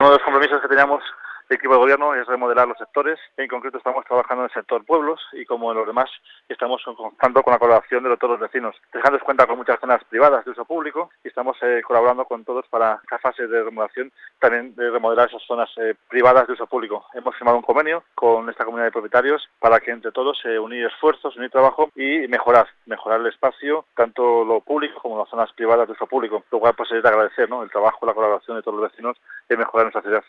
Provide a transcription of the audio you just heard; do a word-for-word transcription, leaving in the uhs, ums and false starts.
Uno de los compromisos que teníamos el equipo de gobierno es remodelar los sectores. En concreto estamos trabajando en el sector pueblos y, como en los demás, estamos contando con la colaboración de todos los vecinos. Tejandos cuenta con muchas zonas privadas de uso público y estamos eh, colaborando con todos para esta fase de remodelación, también de remodelar esas zonas eh, privadas de uso público. Hemos firmado un convenio con esta comunidad de propietarios para que entre todos eh, unir esfuerzos, unir trabajo y mejorar, mejorar el espacio, tanto lo público como las zonas privadas de uso público. Lo cual pues es de agradecer, ¿no?, el trabajo, la colaboración de todos los vecinos en mejorar nuestra ciudad.